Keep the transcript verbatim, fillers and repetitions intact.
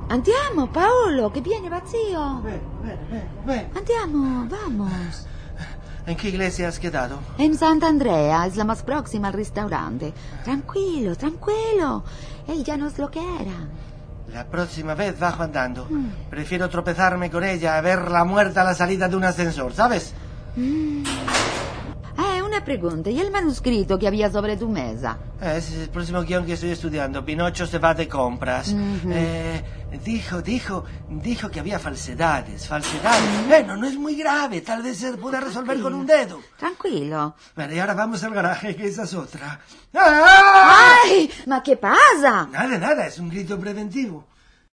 Andiamo, Paolo, che viene vacío. Ven, ven, ven, ven. Andiamo, vamos. ¿En qué iglesia has quedado? En Sant'Andrea, es la más próxima al restaurante. Tranquilo, tranquilo. Ella no es lo que era. La próxima vez bajo andando. Mm. Prefiero tropezarme con ella a verla muerta a la salida de un ascensor, ¿sabes? Mm. Ah, una pregunta. ¿Y el manuscrito que había sobre tu mesa? Es el próximo guión que estoy estudiando. Pinocho se va de compras. Mm-hmm. Eh, dijo, dijo, dijo que había falsedades, falsedades. Mm. Bueno, no es muy grave. Tal vez se pueda resolver con un dedo. Tranquilo. Bueno, y ahora vamos al garaje, que esa es otra. ¡Ah! ¡Ay! ¿Ma qué pasa? Nada, nada. Es un grito preventivo.